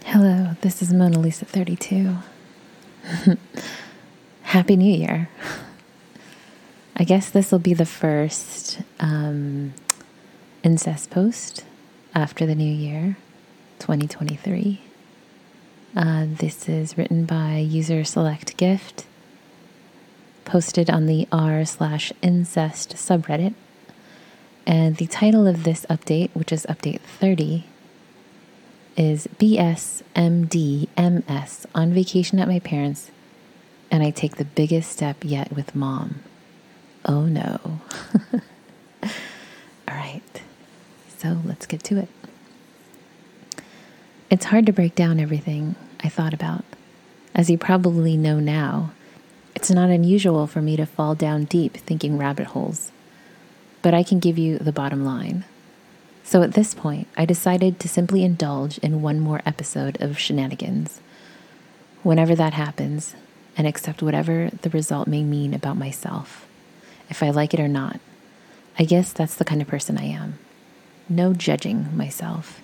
Hello, this is Mona Lisa 32. Happy New Year. I guess this will be the first incest post after the new year, 2023. This is written by user Select Gift, posted on the r/incest subreddit. And the title of this update, which is update 30, is BSMDMS, on vacation at my parents', and I take the biggest step yet with mom. Oh no. All right, so let's get to it. It's hard to break down everything I thought about. As you probably know now, it's not unusual for me to fall down deep thinking rabbit holes, but I can give you the bottom line. So at this point, I decided to simply indulge in one more episode of shenanigans, whenever that happens, and accept whatever the result may mean about myself, if I like it or not. I guess that's the kind of person I am. No judging myself.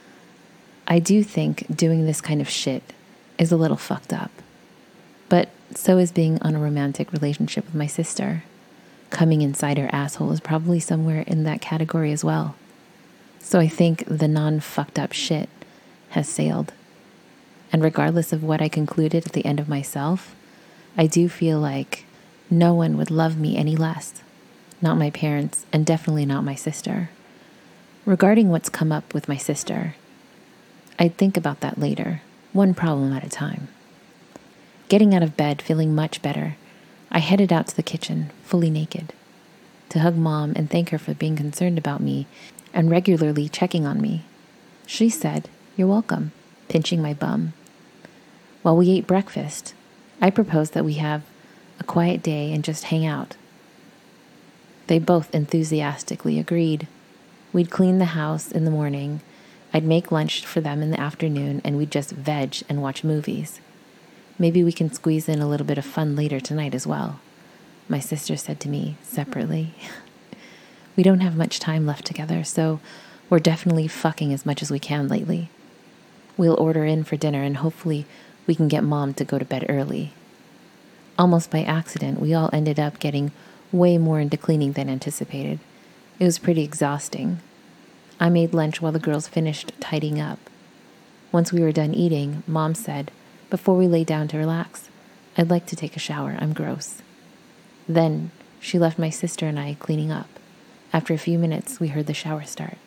I do think doing this kind of shit is a little fucked up, but so is being on a romantic relationship with my sister. Coming inside her asshole is probably somewhere in that category as well. So I think the non-fucked up shit has sailed. And regardless of what I concluded at the end of myself, I do feel like no one would love me any less. Not my parents, and definitely not my sister. Regarding what's come up with my sister, I'd think about that later, one problem at a time. Getting out of bed, feeling much better, I headed out to the kitchen, fully naked, to hug Mom and thank her for being concerned about me and regularly checking on me. She said, "You're welcome," pinching my bum. While we ate breakfast, I proposed that we have a quiet day and just hang out. They both enthusiastically agreed. We'd clean the house in the morning, I'd make lunch for them in the afternoon, and we'd just veg and watch movies. Maybe we can squeeze in a little bit of fun later tonight as well, my sister said to me separately. We don't have much time left together, so we're definitely fucking as much as we can lately. We'll order in for dinner and hopefully we can get Mom to go to bed early. Almost by accident, we all ended up getting way more into cleaning than anticipated. It was pretty exhausting. I made lunch while the girls finished tidying up. Once we were done eating, Mom said, "Before we lay down to relax, I'd like to take a shower. I'm gross." Then she left my sister and I cleaning up. After a few minutes, we heard the shower start.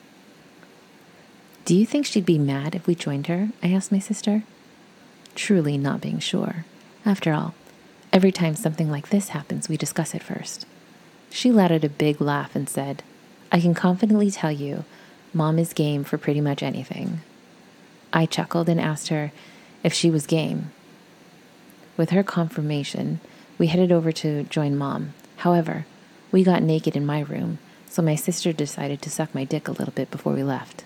"Do you think she'd be mad if we joined her?" I asked my sister, truly not being sure. After all, every time something like this happens, we discuss it first. She let out a big laugh and said, "I can confidently tell you, Mom is game for pretty much anything." I chuckled and asked her if she was game. With her confirmation, we headed over to join Mom. However, we got naked in my room, so my sister decided to suck my dick a little bit before we left.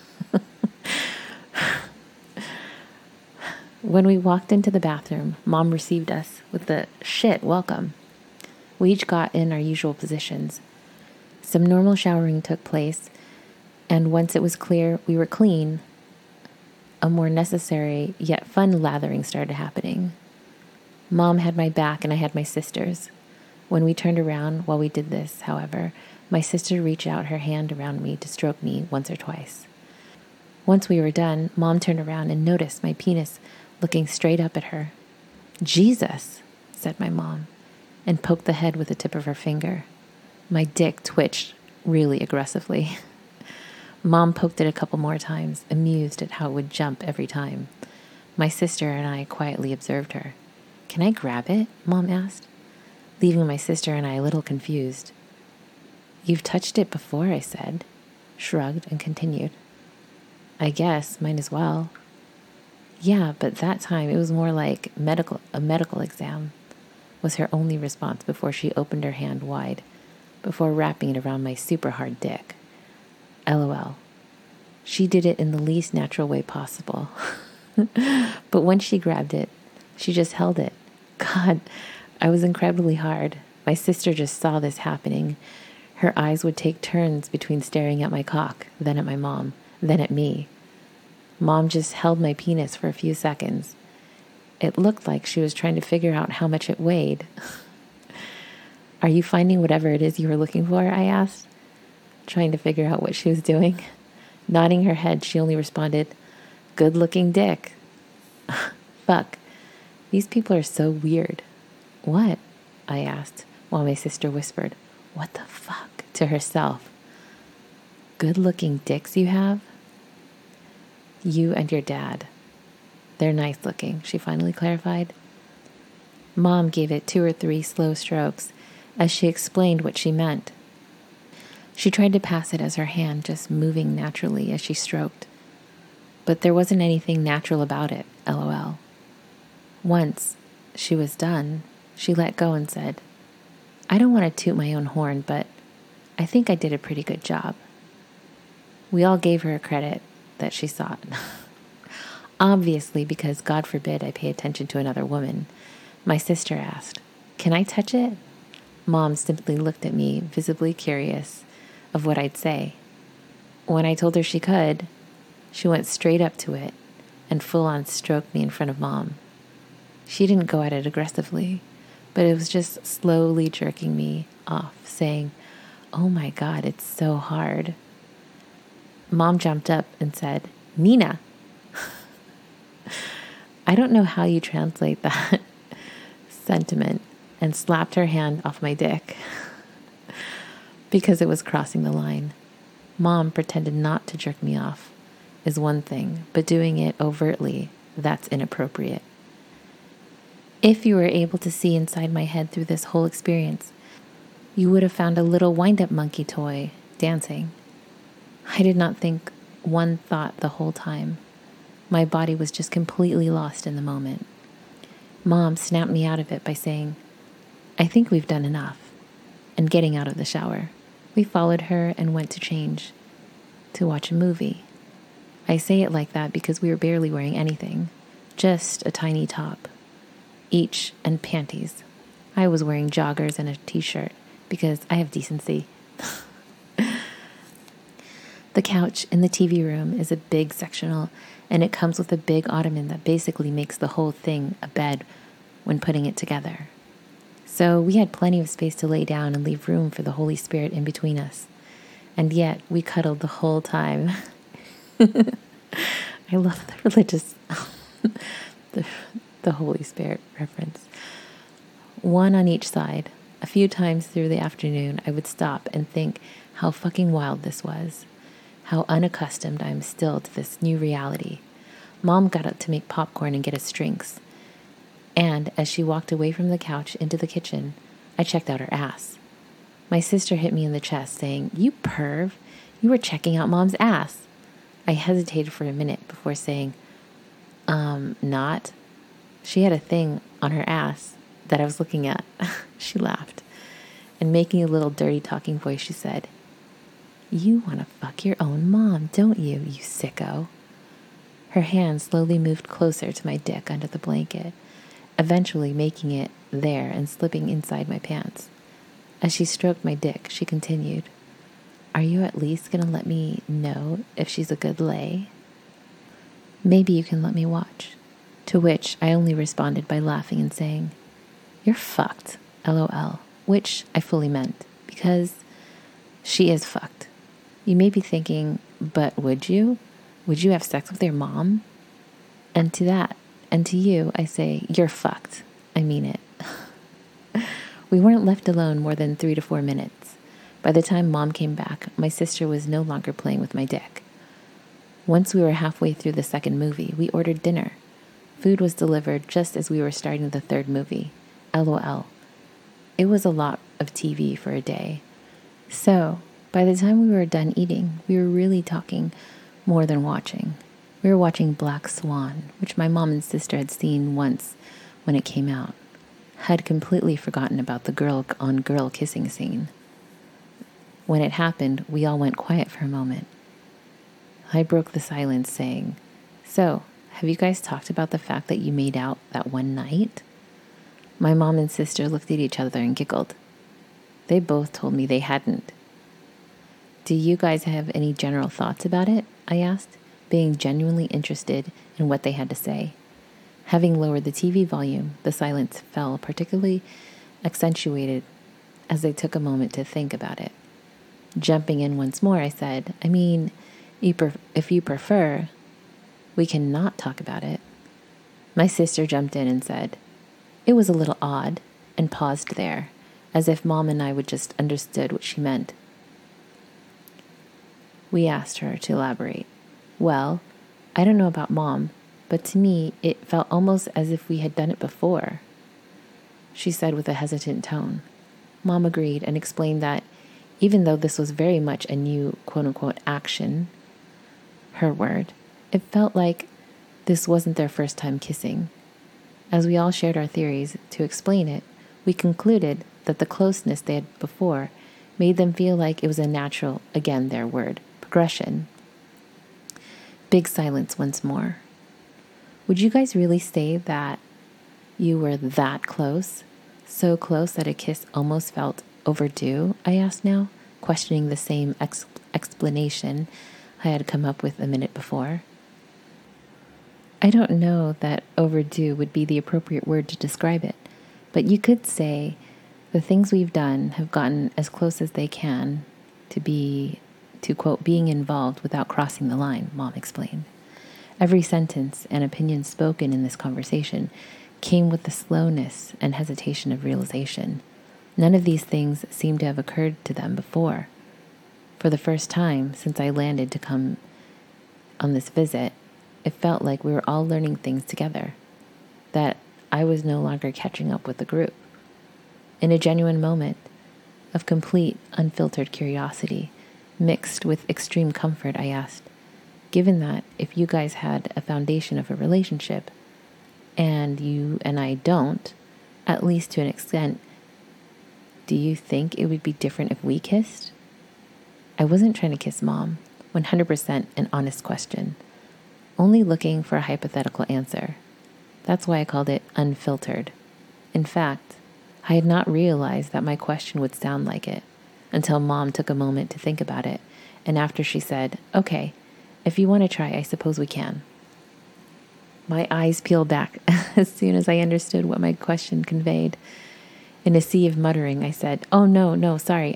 When we walked into the bathroom, Mom received us with the "shit, welcome." We each got in our usual positions. Some normal showering took place, and once it was clear we were clean, a more necessary yet fun lathering started happening. Mom had my back and I had my sister's. When we turned around while we did this, however, my sister reached out her hand around me to stroke me once or twice. Once we were done, Mom turned around and noticed my penis looking straight up at her. "Jesus," said my mom, and poked the head with the tip of her finger. My dick twitched really aggressively. Mom poked it a couple more times, amused at how it would jump every time. My sister and I quietly observed her. "Can I grab it?" Mom asked, leaving my sister and I a little confused. "You've touched it before," I said, shrugged, and continued. "I guess, might as well." "Yeah, but that time it was more like a medical exam," was her only response before she opened her hand wide, before wrapping it around my super hard dick. LOL. She did it in the least natural way possible. But once she grabbed it, she just held it. God, I was incredibly hard. My sister just saw this happening. Her eyes would take turns between staring at my cock, then at my mom, then at me. Mom just held my penis for a few seconds. It looked like she was trying to figure out how much it weighed. Are you finding whatever it is you were looking for? I asked, trying to figure out what she was doing. Nodding her head, she only responded, good looking dick. Fuck. These people are so weird. What? I asked, while my sister whispered, what the fuck? To herself. Good looking dicks you have? You and your dad. They're nice looking, she finally clarified. Mom gave it 2 or 3 slow strokes as she explained what she meant. She tried to pass it as her hand just moving naturally as she stroked. But there wasn't anything natural about it, LOL. Once she was done, she let go and said, I don't want to toot my own horn, but I think I did a pretty good job. We all gave her a credit that she sought. Obviously, because God forbid I pay attention to another woman, my sister asked, can I touch it? Mom simply looked at me, visibly curious of what I'd say. When I told her she could, she went straight up to it and full-on stroked me in front of Mom. She didn't go at it aggressively, but it was just slowly jerking me off, saying, oh my God, it's so hard. Mom jumped up and said, Nina. I don't know how you translate that sentiment, and slapped her hand off my dick because it was crossing the line. Mom pretended not to jerk me off is one thing, but doing it overtly, that's inappropriate. If you were able to see inside my head through this whole experience, you would have found a little wind-up monkey toy dancing. I did not think one thought the whole time. My body was just completely lost in the moment. Mom snapped me out of it by saying, I think we've done enough, and getting out of the shower. We followed her and went to change, to watch a movie. I say it like that because we were barely wearing anything, just a tiny top, each, and panties. I was wearing joggers and a t-shirt because I have decency. The couch in the TV room is a big sectional, and it comes with a big ottoman that basically makes the whole thing a bed when putting it together. So we had plenty of space to lay down and leave room for the Holy Spirit in between us. And yet we cuddled the whole time. I love the religious, the Holy Spirit reference. One on each side. A few times through the afternoon, I would stop and think how fucking wild this was. How unaccustomed I am still to this new reality. Mom got up to make popcorn and get us drinks. And as she walked away from the couch into the kitchen, I checked out her ass. My sister hit me in the chest, saying, you perv, you were checking out Mom's ass. I hesitated for a minute before saying, not. She had a thing on her ass that I was looking at. She laughed. And making a little dirty talking voice, she said, you want to fuck your own mom, don't you, you sicko? Her hand slowly moved closer to my dick under the blanket, eventually making it there and slipping inside my pants. As she stroked my dick, she continued, are you at least going to let me know if she's a good lay? Maybe you can let me watch. To which I only responded by laughing and saying, you're fucked, LOL, which I fully meant, because she is fucked. You may be thinking, but would you? Would you have sex with your mom? And to that, and to you, I say, you're fucked. I mean it. We weren't left alone more than 3 to 4 minutes. By the time Mom came back, my sister was no longer playing with my dick. Once we were halfway through the second movie, we ordered dinner. Food was delivered just as we were starting the third movie. LOL. It was a lot of TV for a day. So, by the time we were done eating, we were really talking more than watching. We were watching Black Swan, which my mom and sister had seen once when it came out. Had completely forgotten about the girl-on-girl kissing scene. When it happened, we all went quiet for a moment. I broke the silence saying, so, have you guys talked about the fact that you made out that one night? My mom and sister looked at each other and giggled. They both told me they hadn't. Do you guys have any general thoughts about it? I asked, being genuinely interested in what they had to say. Having lowered the TV volume, the silence fell particularly accentuated as they took a moment to think about it. Jumping in once more, I said, if you prefer, we can not talk about it. My sister jumped in and said, it was a little odd, and paused there, as if Mom and I would just understood what she meant. We asked her to elaborate. Well, I don't know about Mom, but to me, it felt almost as if we had done it before, she said with a hesitant tone. Mom agreed and explained that even though this was very much a new quote-unquote action, her word, it felt like this wasn't their first time kissing. As we all shared our theories to explain it, we concluded that the closeness they had before made them feel like it was a natural, again their word, progression. Big silence once more. Would you guys really say that you were that close? So close that a kiss almost felt overdue? I asked now, questioning the same explanation I had come up with a minute before. I don't know that overdue would be the appropriate word to describe it, but you could say the things we've done have gotten as close as they can to quote, being involved without crossing the line, Mom explained. Every sentence and opinion spoken in this conversation came with the slowness and hesitation of realization. None of these things seemed to have occurred to them before. For the first time since I landed to come on this visit, it felt like we were all learning things together, that I was no longer catching up with the group. In a genuine moment of complete, unfiltered curiosity, mixed with extreme comfort, I asked, given that if you guys had a foundation of a relationship, and you and I don't, at least to an extent, do you think it would be different if we kissed? I wasn't trying to kiss Mom, 100% an honest question, only looking for a hypothetical answer. That's why I called it unfiltered. In fact, I had not realized that my question would sound like it until Mom took a moment to think about it, and after she said, okay, if you want to try, I suppose we can. My eyes peeled back as soon as I understood what my question conveyed. In a sea of muttering, I said, oh, no, sorry,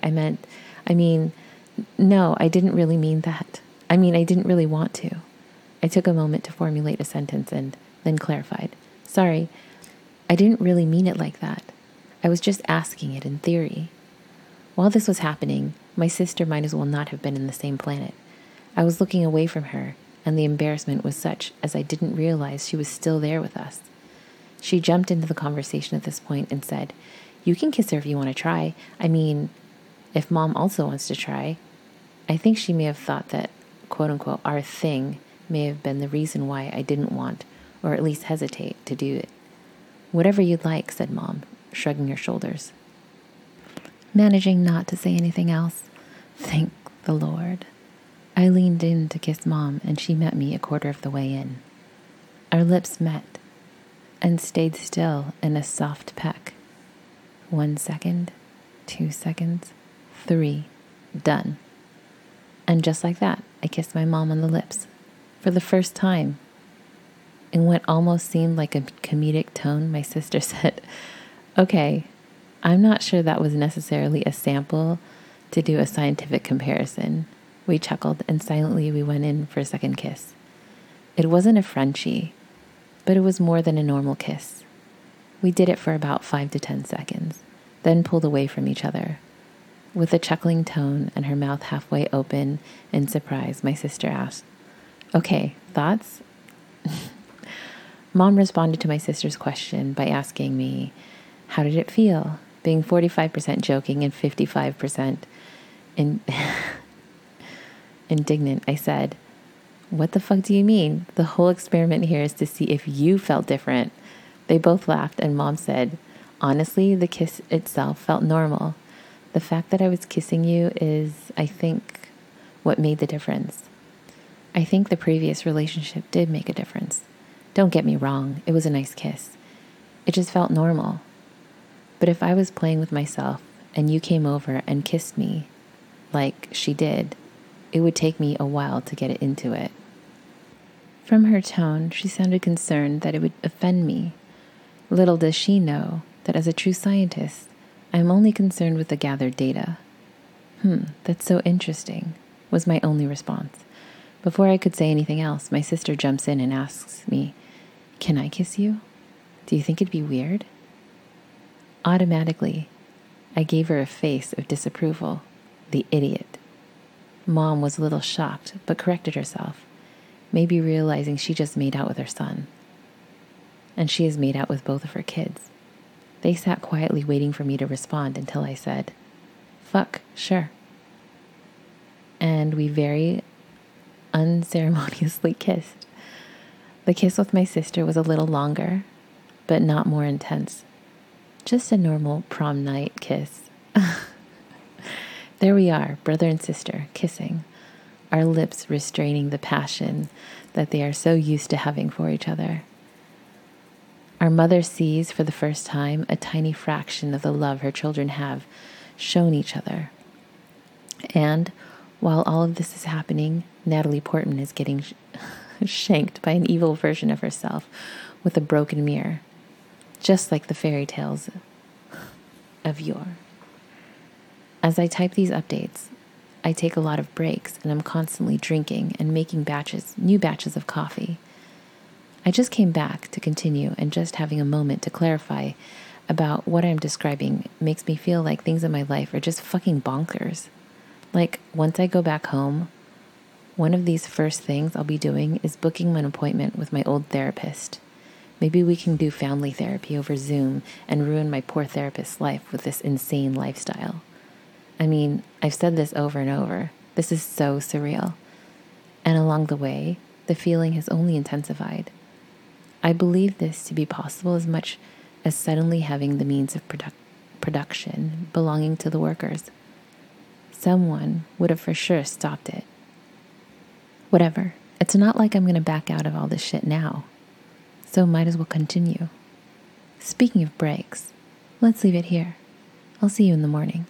no, I didn't really mean that. I didn't really want to. I took a moment to formulate a sentence and then clarified. Sorry, I didn't really mean it like that. I was just asking it in theory. While this was happening, my sister might as well not have been in the same planet. I was looking away from her, and the embarrassment was such as I didn't realize she was still there with us. She jumped into the conversation at this point and said, you can kiss her if you want to try. If Mom also wants to try. I think she may have thought that, quote-unquote, our thing may have been the reason why I didn't want, or at least hesitate, to do it. Whatever you'd like, said Mom, shrugging her shoulders. Managing not to say anything else. Thank the Lord. I leaned in to kiss Mom, and she met me a quarter of the way in. Our lips met and stayed still in a soft peck. 1 second, 2 seconds, 3, done. And just like that, I kissed my mom on the lips. For the first time. In what almost seemed like a comedic tone, my sister said, okay, I'm not sure that was necessarily a sample to do a scientific comparison. We chuckled, and silently we went in for a second kiss. It wasn't a Frenchie, but it was more than a normal kiss. We did it for about 5 to 10 seconds, then pulled away from each other. With a chuckling tone and her mouth halfway open in surprise, my sister asked, okay, thoughts? Mom responded to my sister's question by asking me, how did it feel? Being 45% joking and 55% indignant, I said, what the fuck do you mean? The whole experiment here is to see if you felt different. They both laughed, and Mom said, honestly, the kiss itself felt normal. The fact that I was kissing you is, I think, what made the difference. I think the previous relationship did make a difference. Don't get me wrong, it was a nice kiss. It just felt normal. But if I was playing with myself and you came over and kissed me, like she did, it would take me a while to get into it. From her tone, she sounded concerned that it would offend me. Little does she know that as a true scientist, I am only concerned with the gathered data. That's so interesting, was my only response. Before I could say anything else, my sister jumps in and asks me, "Can I kiss you? Do you think it'd be weird?" Automatically, I gave her a face of disapproval. The idiot. Mom was a little shocked, but corrected herself, maybe realizing she just made out with her son. And she has made out with both of her kids. They sat quietly waiting for me to respond until I said, "Fuck, sure." And we very unceremoniously kissed. The kiss with my sister was a little longer, but not more intense. Just a normal prom night kiss. There we are, brother and sister, kissing, our lips restraining the passion that they are so used to having for each other. Our mother sees for the first time a tiny fraction of the love her children have shown each other. And while all of this is happening, Natalie Portman is getting shanked by an evil version of herself with a broken mirror, just like the fairy tales of yore. As I type these updates, I take a lot of breaks and I'm constantly drinking and making new batches of coffee. I just came back to continue, and just having a moment to clarify about what I'm describing makes me feel like things in my life are just fucking bonkers. Like, once I go back home, one of these first things I'll be doing is booking an appointment with my old therapist. Maybe we can do family therapy over Zoom and ruin my poor therapist's life with this insane lifestyle. I mean, I've said this over and over. This is so surreal. And along the way, the feeling has only intensified. I believe this to be possible as much as suddenly having the means of production belonging to the workers. Someone would have for sure stopped it. Whatever. It's not like I'm going to back out of all this shit now. So might as well continue. Speaking of breaks, let's leave it here. I'll see you in the morning.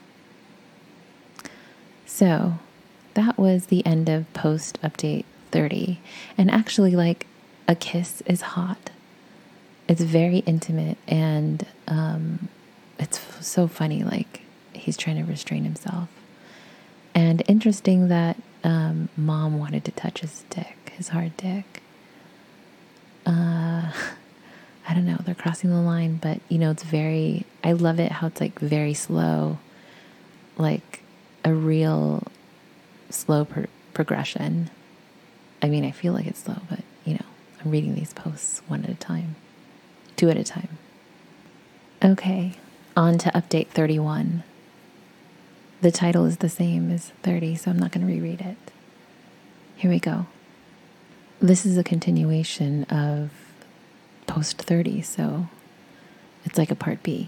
So, that was the end of post update 30. And actually, like, a kiss is hot. It's very intimate, and it's so funny, like, he's trying to restrain himself. And interesting that Mom wanted to touch his dick, his hard dick. I don't know, they're crossing the line, but, it's I love it how it's, like, very slow, like a real slow progression. I mean, I feel like it's slow, but, I'm reading these posts one at a time, 2 at a time. Okay, on to update 31. The title is the same as 30, so I'm not going to reread it. Here we go. This is a continuation of post 30, so it's like a part B.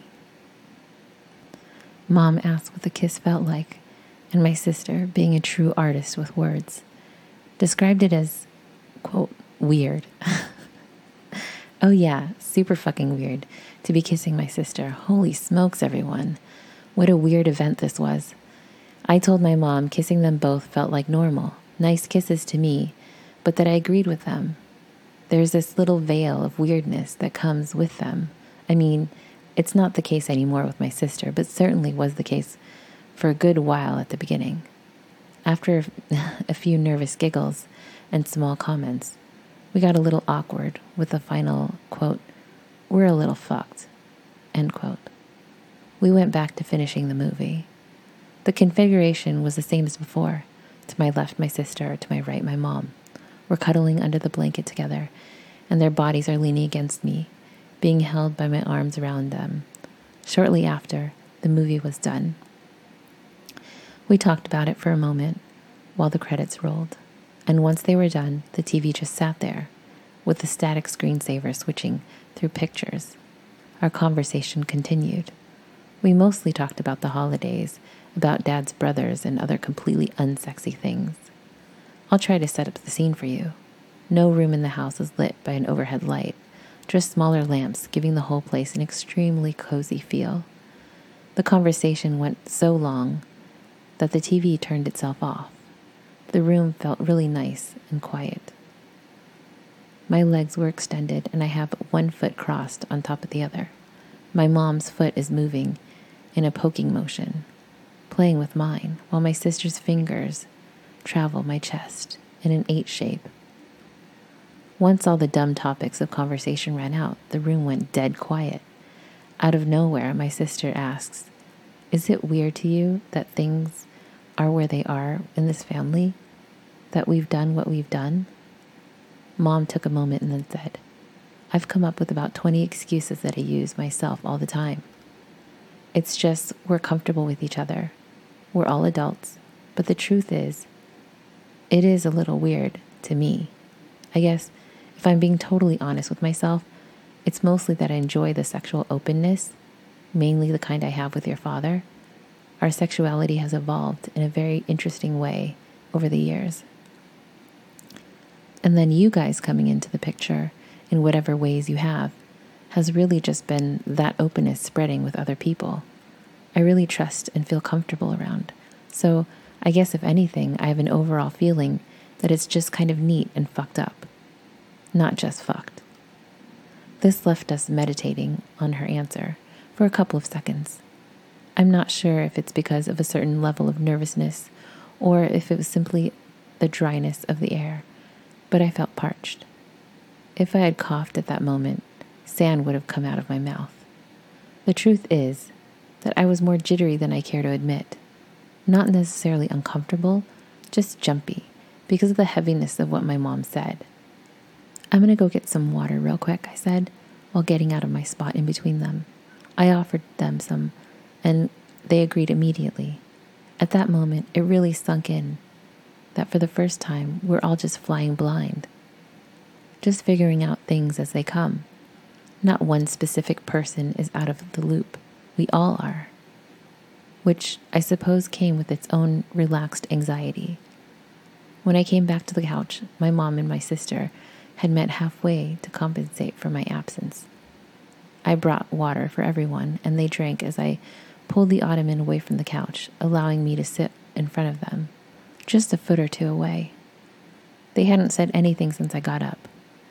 Mom asked what the kiss felt like, and my sister, being a true artist with words, described it as, quote, weird. Oh yeah, super fucking weird to be kissing my sister. Holy smokes, everyone. What a weird event this was. I told my mom kissing them both felt like normal, nice kisses to me, but that I agreed with them. There's this little veil of weirdness that comes with them. I mean, it's not the case anymore with my sister, but certainly was the case for a good while at the beginning. After a few nervous giggles and small comments, we got a little awkward with the final, quote, "We're a little fucked," end quote. We went back to finishing the movie. The configuration was the same as before. To my left, my sister. To my right, my mom. We're cuddling under the blanket together, and their bodies are leaning against me, being held by my arms around them. Shortly after, the movie was done. We talked about it for a moment while the credits rolled. And once they were done, the TV just sat there, with the static screensaver switching through pictures. Our conversation continued. We mostly talked about the holidays, about Dad's brothers, and other completely unsexy things. I'll try to set up the scene for you. No room in the house is lit by an overhead light, just smaller lamps giving the whole place an extremely cozy feel. The conversation went so long that the TV turned itself off. The room felt really nice and quiet. My legs were extended and I have one foot crossed on top of the other. My mom's foot is moving in a poking motion, playing with mine, while my sister's fingers travel my chest in an 8 shape. Once all the dumb topics of conversation ran out, the room went dead quiet. Out of nowhere, my sister asks, "Is it weird to you that things are where they are in this family? That we've done what we've done?" Mom took a moment and then said, "I've come up with about 20 excuses that I use myself all the time. It's just we're comfortable with each other. We're all adults. But the truth is, it is a little weird to me. I guess if I'm being totally honest with myself, it's mostly that I enjoy the sexual openness, mainly the kind I have with your father. Our sexuality has evolved in a very interesting way over the years. And then you guys coming into the picture in whatever ways you have has really just been that openness spreading with other people. I really trust and feel comfortable around. So I guess if anything, I have an overall feeling that it's just kind of neat and fucked up. Not just fucked." This left us meditating on her answer for a couple of seconds. I'm not sure if it's because of a certain level of nervousness or if it was simply the dryness of the air, but I felt parched. If I had coughed at that moment, sand would have come out of my mouth. The truth is that I was more jittery than I care to admit. Not necessarily uncomfortable, just jumpy because of the heaviness of what my mom said. "I'm going to go get some water real quick," I said, while getting out of my spot in between them. I offered them some, and they agreed immediately. At that moment, it really sunk in that for the first time, we're all just flying blind. Just figuring out things as they come. Not one specific person is out of the loop. We all are. Which I suppose came with its own relaxed anxiety. When I came back to the couch, my mom and my sister had met halfway to compensate for my absence. I brought water for everyone, and they drank as I pulled the ottoman away from the couch, allowing me to sit in front of them, just a foot or two away. They hadn't said anything since I got up,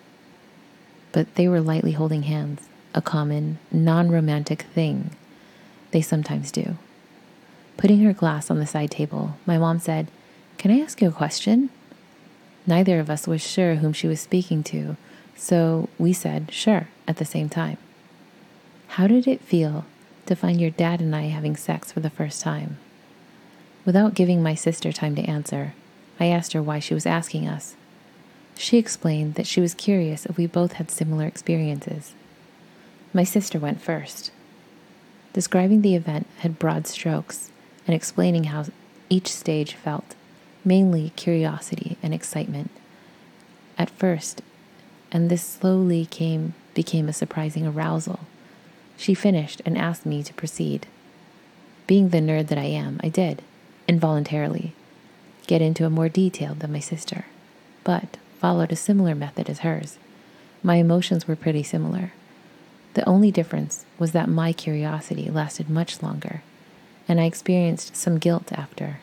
but they were lightly holding hands, a common, non-romantic thing they sometimes do. Putting her glass on the side table, my mom said, "Can I ask you a question?" Neither of us was sure whom she was speaking to, so we said, "Sure," at the same time. "How did it feel to find your dad and I having sex for the first time?" Without giving my sister time to answer, I asked her why she was asking us. She explained that she was curious if we both had similar experiences. My sister went first, describing the event had broad strokes and explaining how each stage felt, mainly curiosity and excitement at first, and this slowly became a surprising arousal. She finished and asked me to proceed. Being the nerd that I am, I did, involuntarily, get into a more detail than my sister, but followed a similar method as hers. My emotions were pretty similar. The only difference was that my curiosity lasted much longer, and I experienced some guilt after.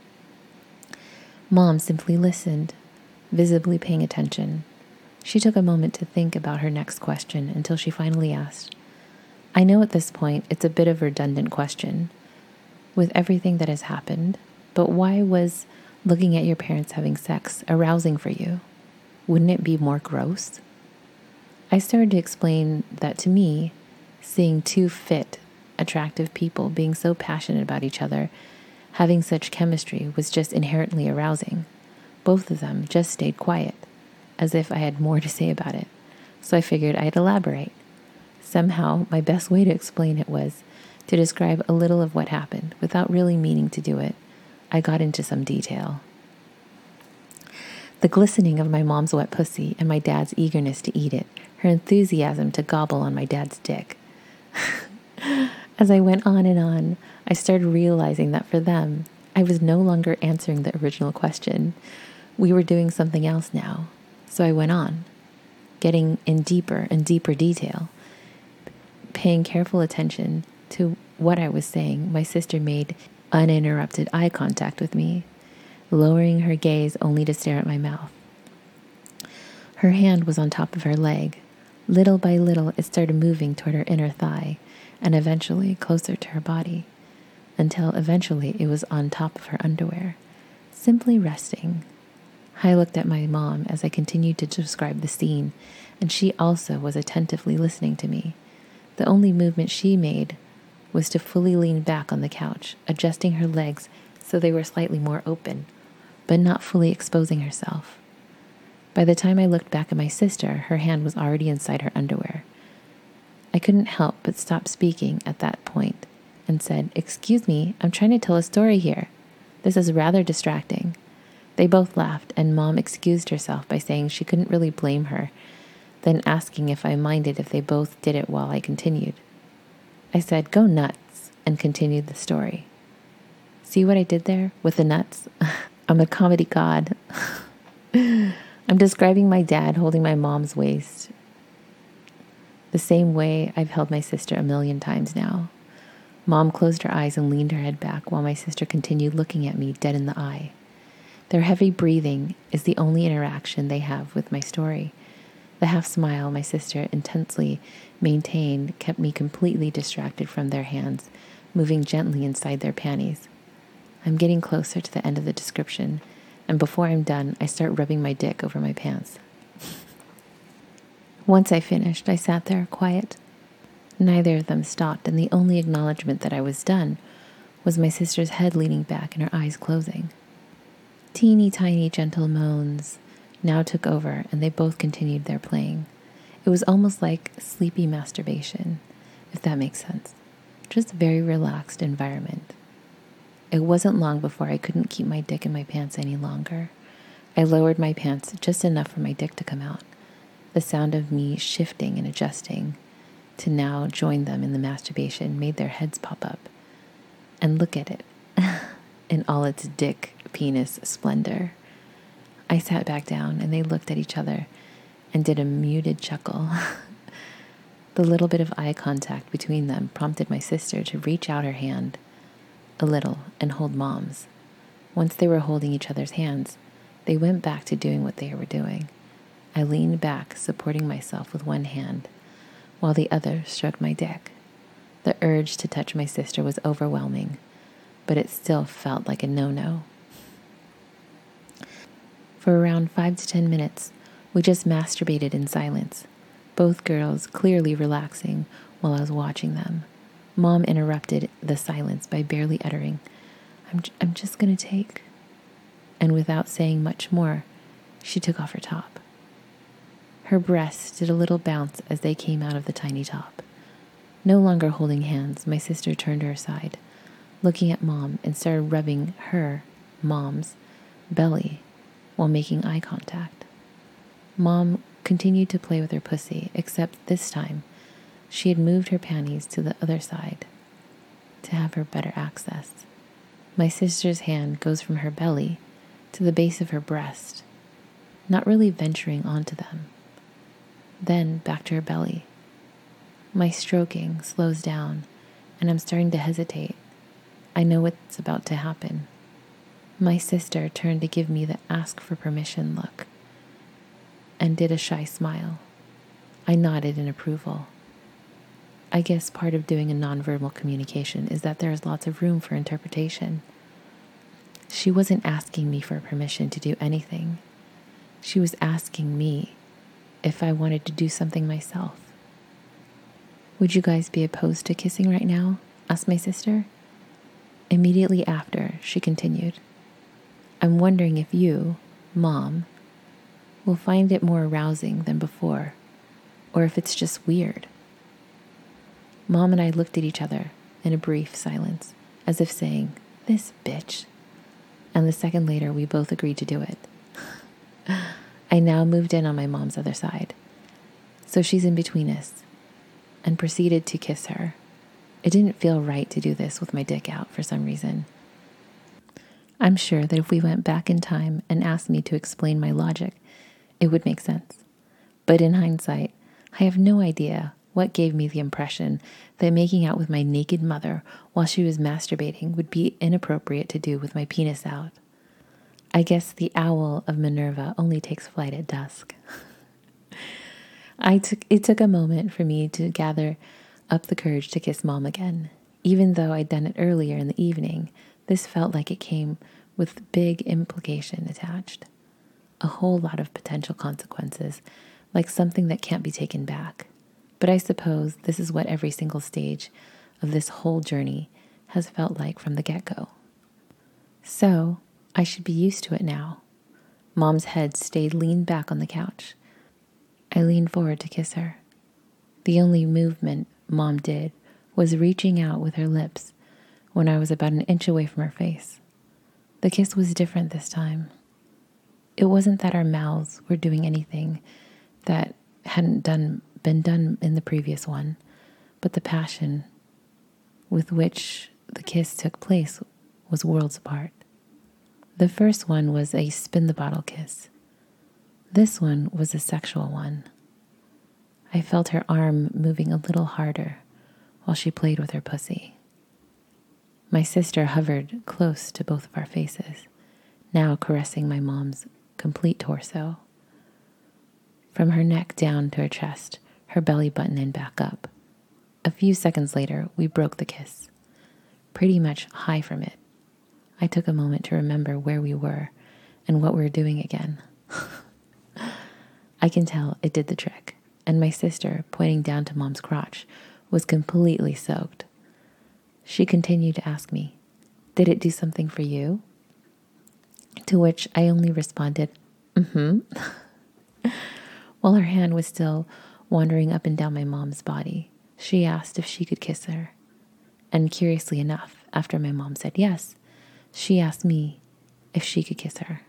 Mom simply listened, visibly paying attention. She took a moment to think about her next question until she finally asked, "I know at this point it's a bit of a redundant question, with everything that has happened, but why was looking at your parents having sex arousing for you? Wouldn't it be more gross?" I started to explain that to me, seeing two fit, attractive people being so passionate about each other, having such chemistry was just inherently arousing. Both of them just stayed quiet, as if I had more to say about it, so I figured I'd elaborate. Somehow, my best way to explain it was to describe a little of what happened without really meaning to do it. I got into some detail. The glistening of my mom's wet pussy and my dad's eagerness to eat it, her enthusiasm to gobble on my dad's dick. As I went on, I started realizing that for them, I was no longer answering the original question. We were doing something else now. So I went on, getting in deeper and deeper detail. Paying careful attention to what I was saying, my sister made uninterrupted eye contact with me, lowering her gaze only to stare at my mouth. Her hand was on top of her leg. Little by little, it started moving toward her inner thigh and eventually closer to her body, until eventually it was on top of her underwear, simply resting. I looked at my mom as I continued to describe the scene, and she also was attentively listening to me. The only movement she made was to fully lean back on the couch, adjusting her legs so they were slightly more open, but not fully exposing herself. By the time I looked back at my sister, her hand was already inside her underwear. I couldn't help but stop speaking at that point and said, "Excuse me, I'm trying to tell a story here. This is rather distracting." They both laughed, and Mom excused herself by saying she couldn't really blame her, then asking if I minded if they both did it while I continued. I said, "Go nuts," and continued the story. See what I did there with the nuts? I'm a comedy god. I'm describing my dad holding my mom's waist the same way I've held my sister a million times now. Mom closed her eyes and leaned her head back while my sister continued looking at me dead in the eye. Their heavy breathing is the only interaction they have with my story. The half smile my sister intensely maintained kept me completely distracted from their hands, moving gently inside their panties. I'm getting closer to the end of the description, and before I'm done, I start rubbing my dick over my pants. Once I finished, I sat there, quiet. Neither of them stopped, and the only acknowledgement that I was done was my sister's head leaning back and her eyes closing. Teeny tiny gentle moans now took over, and they both continued their playing. It was almost like sleepy masturbation, if that makes sense. Just a very relaxed environment. It wasn't long before I couldn't keep my dick in my pants any longer. I lowered my pants just enough for my dick to come out. The sound of me shifting and adjusting to now join them in the masturbation made their heads pop up. And look at it, in all its dick penis splendor. I sat back down and they looked at each other and did a muted chuckle. The little bit of eye contact between them prompted my sister to reach out her hand a little and hold Mom's. Once they were holding each other's hands, they went back to doing what they were doing. I leaned back, supporting myself with one hand, while the other stroked my dick. The urge to touch my sister was overwhelming, but it still felt like a no-no. For around 5 to 10 minutes, we just masturbated in silence, both girls clearly relaxing while I was watching them. Mom interrupted the silence by barely uttering, I'm just gonna take. And without saying much more, she took off her top. Her breasts did a little bounce as they came out of the tiny top. No longer holding hands, my sister turned her aside, looking at Mom, and started rubbing her, Mom's, belly while making eye contact. Mom continued to play with her pussy, except this time she had moved her panties to the other side to have her better access. My sister's hand goes from her belly to the base of her breast, not really venturing onto them. Then back to her belly. My stroking slows down, and I'm starting to hesitate. I know what's about to happen. My sister turned to give me the ask for permission look and did a shy smile. I nodded in approval. I guess part of doing a nonverbal communication is that there is lots of room for interpretation. She wasn't asking me for permission to do anything. She was asking me if I wanted to do something myself. Would you guys be opposed to kissing right now? Asked my sister. Immediately after, she continued, I'm wondering if you, Mom, will find it more arousing than before, or if it's just weird. Mom and I looked at each other in a brief silence, as if saying, this bitch. And the second later, we both agreed to do it. I now moved in on my mom's other side, so she's in between us, and proceeded to kiss her. It didn't feel right to do this with my dick out for some reason. I'm sure that if we went back in time and asked me to explain my logic, it would make sense. But in hindsight, I have no idea what gave me the impression that making out with my naked mother while she was masturbating would be inappropriate to do with my penis out. I guess the owl of Minerva only takes flight at dusk. It took a moment for me to gather up the courage to kiss Mom again. Even though I'd done it earlier in the evening, this felt like it came with big implication attached. A whole lot of potential consequences, like something that can't be taken back. But I suppose this is what every single stage of this whole journey has felt like from the get-go. So, I should be used to it now. Mom's head stayed leaned back on the couch. I leaned forward to kiss her. The only movement Mom did was reaching out with her lips when I was about an inch away from her face. The kiss was different this time. It wasn't that our mouths were doing anything that hadn't been done in the previous one, but the passion with which the kiss took place was worlds apart. The first one was a spin-the-bottle kiss. This one was a sexual one. I felt her arm moving a little harder while she played with her pussy. My sister hovered close to both of our faces, now caressing my mom's complete torso. From her neck down to her chest, her belly button and back up. A few seconds later, we broke the kiss, pretty much high from it. I took a moment to remember where we were and what we were doing again. I can tell it did the trick, and my sister, pointing down to Mom's crotch, was completely soaked. She continued to ask me, "Did it do something for you?" To which I only responded, "Mm-hmm." While her hand was still wandering up and down my mom's body, she asked if she could kiss her. And curiously enough, after my mom said yes, she asked me if she could kiss her.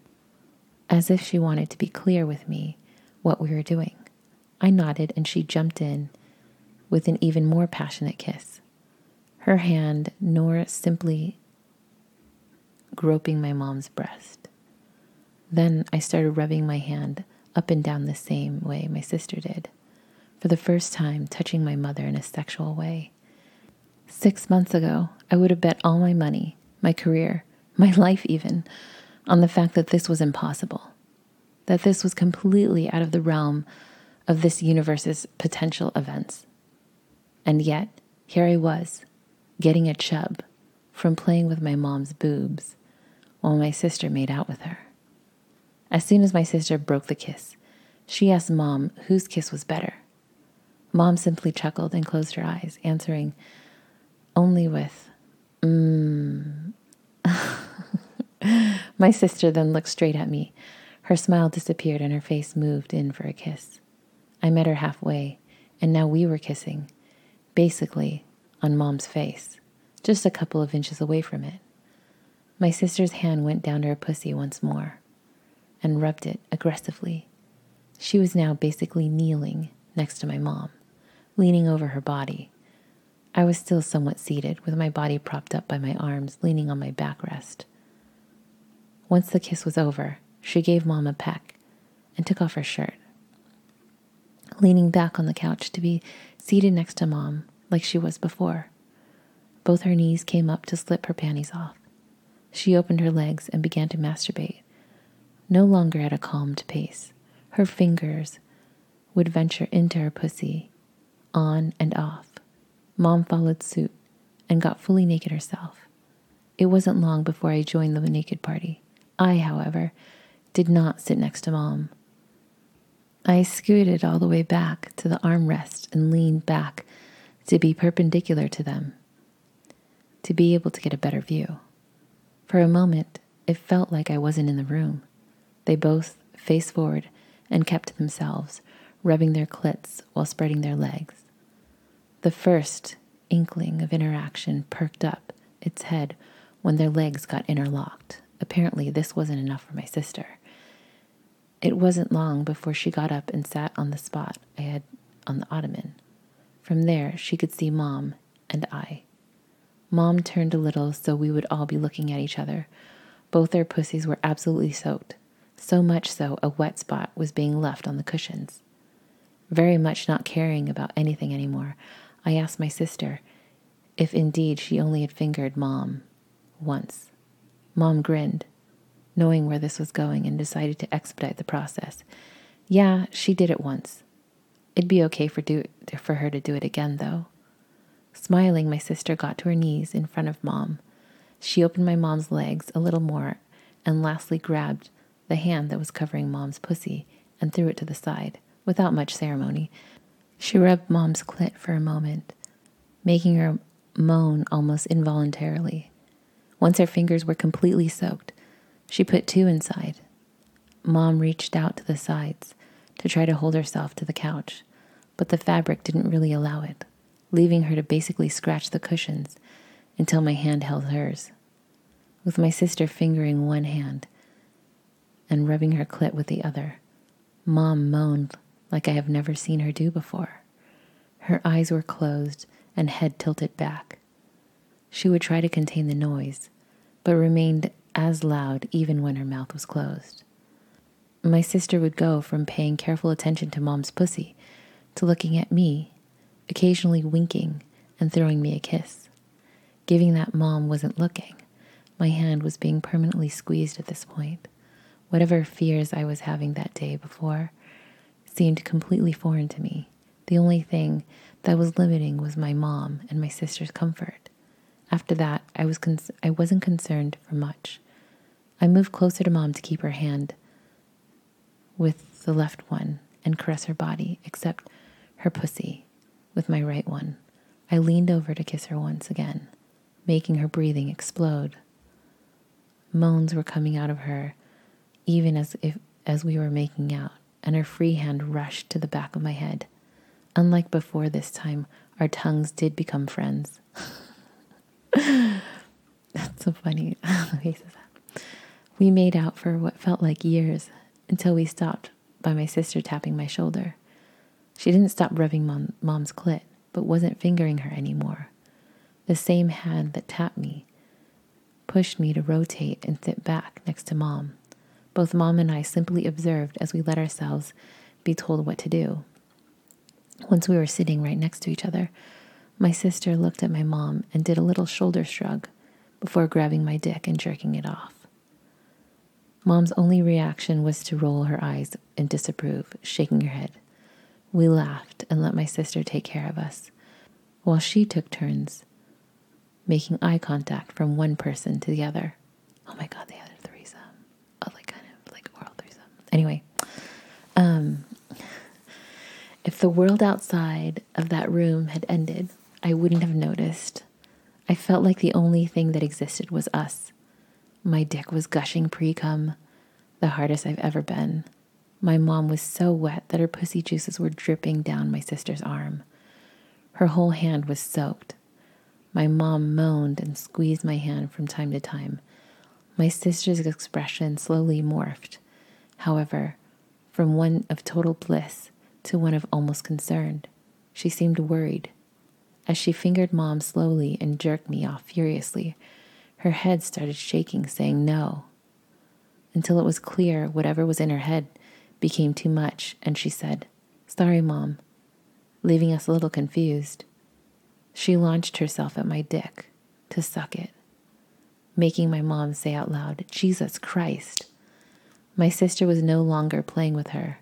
As if she wanted to be clear with me what we were doing. I nodded and she jumped in with an even more passionate kiss. Her hand nor simply groping my mom's breast. Then I started rubbing my hand up and down the same way my sister did, for the first time touching my mother in a sexual way. 6 months ago, I would have bet all my money, my career, my life even, on the fact that this was impossible, that this was completely out of the realm of this universe's potential events. And yet, here I was, getting a chub from playing with my mom's boobs while my sister made out with her. As soon as my sister broke the kiss, she asked Mom whose kiss was better. Mom simply chuckled and closed her eyes, answering only with, My sister then looked straight at me. Her smile disappeared and her face moved in for a kiss. I met her halfway, and now we were kissing, basically on Mom's face, just a couple of inches away from it. My sister's hand went down to her pussy once more and rubbed it aggressively. She was now basically kneeling next to my mom, leaning over her body. I was still somewhat seated, with my body propped up by my arms, leaning on my backrest. Once the kiss was over, she gave Mom a peck and took off her shirt, leaning back on the couch to be seated next to Mom like she was before. Both her knees came up to slip her panties off. She opened her legs and began to masturbate, no longer at a calmed pace. Her fingers would venture into her pussy, on and off. Mom followed suit and got fully naked herself. It wasn't long before I joined the naked party. I, however, did not sit next to Mom. I scooted all the way back to the armrest and leaned back to be perpendicular to them, to be able to get a better view. For a moment, it felt like I wasn't in the room. They both faced forward and kept to themselves, rubbing their clits while spreading their legs. The first inkling of interaction perked up its head when their legs got interlocked. Apparently, this wasn't enough for my sister. It wasn't long before she got up and sat on the spot I had on the ottoman. From there, she could see Mom and I. Mom turned a little so we would all be looking at each other. Both their pussies were absolutely soaked, so much so a wet spot was being left on the cushions. Very much not caring about anything anymore, I asked my sister if indeed she only had fingered Mom once. Mom grinned, knowing where this was going, and decided to expedite the process. Yeah, she did it once. It'd be okay for her to do it again, though. Smiling, my sister got to her knees in front of Mom. She opened my mom's legs a little more and lastly grabbed the hand that was covering Mom's pussy and threw it to the side, without much ceremony. She rubbed Mom's clit for a moment, making her moan almost involuntarily. Once her fingers were completely soaked, she put 2 inside. Mom reached out to the sides to try to hold herself to the couch, but the fabric didn't really allow it, leaving her to basically scratch the cushions until my hand held hers. With my sister fingering one hand and rubbing her clit with the other, Mom moaned like I have never seen her do before. Her eyes were closed and head tilted back. She would try to contain the noise, but remained as loud even when her mouth was closed. My sister would go from paying careful attention to Mom's pussy to looking at me, occasionally winking and throwing me a kiss. Given that Mom wasn't looking, my hand was being permanently squeezed at this point. Whatever fears I was having that day before seemed completely foreign to me. The only thing that was limiting was my mom and my sister's comfort. After that, I wasn't concerned for much. I moved closer to Mom to keep her hand with the left one and caress her body, except her pussy, with my right one. I leaned over to kiss her once again, making her breathing explode. Moans were coming out of her, even as we were making out, and her free hand rushed to the back of my head. Unlike before, this time, our tongues did become friends. That's so funny. We made out for what felt like years, until we stopped by my sister tapping my shoulder. She didn't stop rubbing Mom's clit, but wasn't fingering her anymore. The same hand that tapped me pushed me to rotate and sit back next to Mom. Both Mom and I simply observed as we let ourselves be told what to do. Once we were sitting right next to each other, my sister looked at my mom and did a little shoulder shrug before grabbing my dick and jerking it off. Mom's only reaction was to roll her eyes and disapprove, shaking her head. We laughed and let my sister take care of us, while she took turns making eye contact from one person to the other. Oh my God, they had a threesome. Oh, kind of like oral threesome. Anyway, if the world outside of that room had ended, I wouldn't have noticed. I felt like the only thing that existed was us. My dick was gushing pre-cum, the hardest I've ever been. My mom was so wet that her pussy juices were dripping down my sister's arm. Her whole hand was soaked. My mom moaned and squeezed my hand from time to time. My sister's expression slowly morphed, however, from one of total bliss to one of almost concerned. She seemed worried. As she fingered Mom slowly and jerked me off furiously, her head started shaking, saying no, until it was clear whatever was in her head became too much, and she said, "Sorry, Mom," leaving us a little confused. She launched herself at my dick to suck it, making my mom say out loud, "Jesus Christ." My sister was no longer playing with her.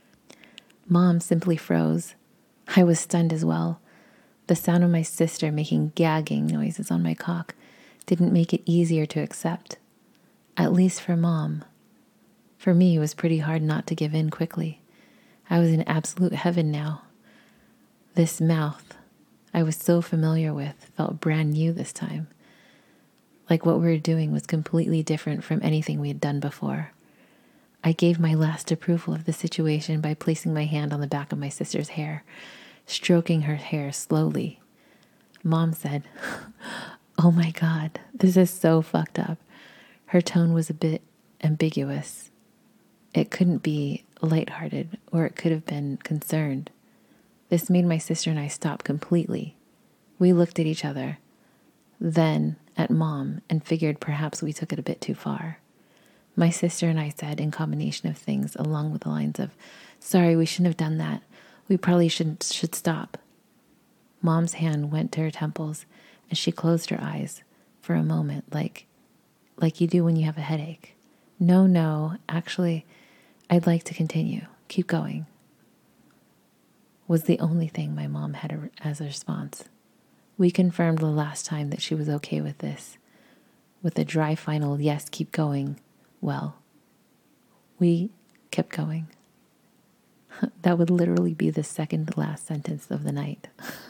Mom simply froze. I was stunned as well. The sound of my sister making gagging noises on my cock didn't make it easier to accept, at least for Mom. For me, it was pretty hard not to give in quickly. I was in absolute heaven now. This mouth I was so familiar with felt brand new this time. Like what we were doing was completely different from anything we had done before. I gave my last approval of the situation by placing my hand on the back of my sister's hair, stroking her hair slowly. Mom said, "Oh my God, this is so fucked up." Her tone was a bit ambiguous. It couldn't be lighthearted, or it could have been concerned. This made my sister and I stop completely. We looked at each other, then at Mom, and figured perhaps we took it a bit too far. My sister and I said in combination of things along with the lines of, "Sorry, we shouldn't have done that. We probably should stop." Mom's hand went to her temples, and she closed her eyes for a moment, like you do when you have a headache. No, actually, I'd like to continue. Keep going." was the only thing my mom had as a response. We confirmed the last time that she was okay with this, with a dry final, yes, keep going. Well, we kept going. That would literally be the second to last sentence of the night.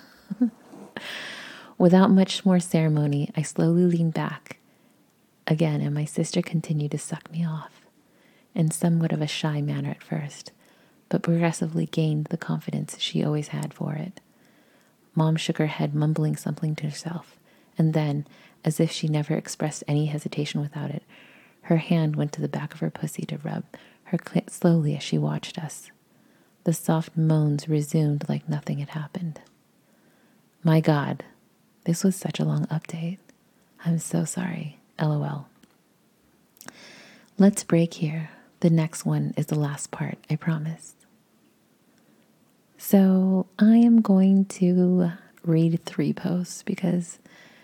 Without much more ceremony, I slowly leaned back again, and my sister continued to suck me off, in somewhat of a shy manner at first, but progressively gained the confidence she always had for it. Mom shook her head, mumbling something to herself, and then, as if she never expressed any hesitation without it, her hand went to the back of her pussy to rub her clit slowly as she watched us. The soft moans resumed like nothing had happened. My God, this was such a long update. I'm so sorry. LOL. Let's break here. The next one is the last part, I promise. So I am going to read 3 posts because